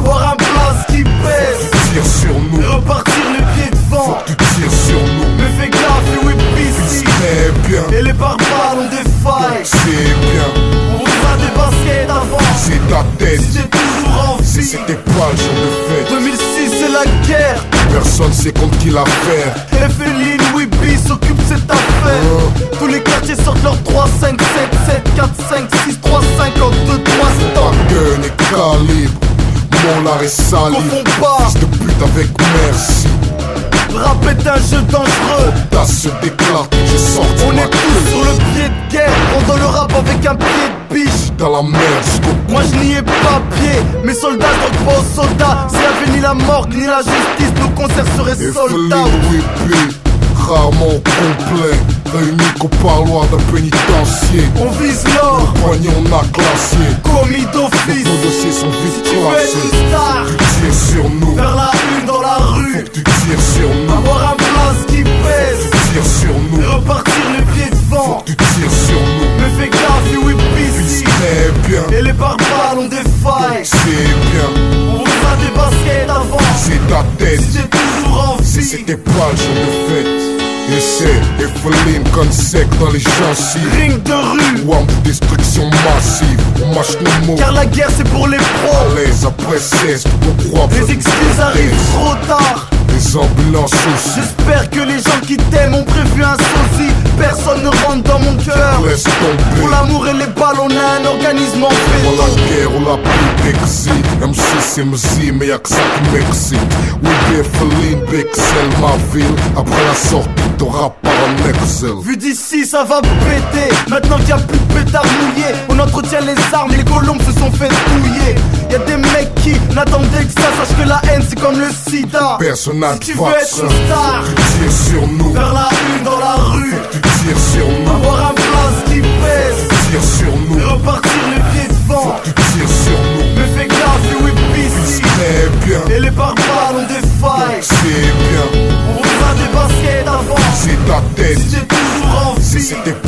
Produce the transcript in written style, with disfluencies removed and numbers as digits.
avoir un blaze qui pèse. Tire sur nous, Et repartir les pieds devant. faut que tu tires sur nous. Mais fais gaffe, les whippies C'est bien, et les barbares ont des failles. c'est bien, On voudra des baskets avant. c'est ta tête. Si t'es toujours en vie. C'était pas le jour de fête. 2006 c'est la guerre. Personne sait contre qui l'affaire. Efeline, Whippy s'occupe de cette affaire. Tous les quartiers sortent leurs 3, 5, 7, 7, 4, 5, 6, 3, 5, 2, 3, c'est Ta temps. gueule et calibre, molar et salive. Confonds pas. Fils de pute avec merci. Le rap est un jeu dangereux. Ta se déclare, j'ai sorti On ma est tous queue. sur le pied de guerre. On dans le rap avec un pied de biche. Dans la merde jusqu'au bout. Moi je n'y ai pas pied. Mes soldats sont pas aux soldats. S'il y avait ni la mort ni la justice, nos concerts seraient Et soldats. Whippy, rarement complet. Réunis qu'au parloir d'un pénitencier. On vise l'or, Poignon à glacier. commis d'office. Nos dossiers sont vite Tu veux être classés. une star, Tu tires sur nous, faire la une dans la rue. tu tires sur nous. Avoir un place qui pèse. Tu tires sur Et nous, repartir les pieds devant. tu tires sur nous. Mais fais gaffe, les whippies C'est bien, et les barbares ont des failles. c'est bien, On voudra des baskets avant. c'est ta tête. Si t'es toujours en vie. C'était pas le jour de fête. Et c'est Efeline sec dans les gencives. Ring de rue, Ou en destruction massive. On mâche nos mots. car la guerre c'est pour les pros. À l'aise après 16, on croit Les excuses arrivent trop tard. Les ambulances aussi. J'espère que les gens qui t'aiment ont prévu un sosie. Personne ne rentre dans mon cœur. Laisse tomber. Pour l'amour et les balles, on a un organisme en Pour la béton. guerre, on l'a plus d'exil. MC, MC, mais y'a que ça qui m'excite. Oui, Efeline, Bexel, ma ville. Après la sortie, t'auras par un Excel. Vu d'ici, ça va péter. Maintenant qu'il y a plus de pétards mouillés, on entretient les armes, les colombes se sont fait douiller. Y'a des mecs qui n'attendaient que ça. Sache que la haine, c'est comme le sida. Personnage Si tu veux être vaccin. une star, Tu tires sur nous, faire la une dans la rue. tu tires sur nous, Avoir un place qui pèse. tu tires sur nous, Et repartir les pieds devant. tu tires sur nous. Mais fais gaffe, les whippies C'est bien, et les barbares ont des failles. c'est bien, On voudra des baskets avant. c'est ta tête. Si t'es toujours en vie. C'était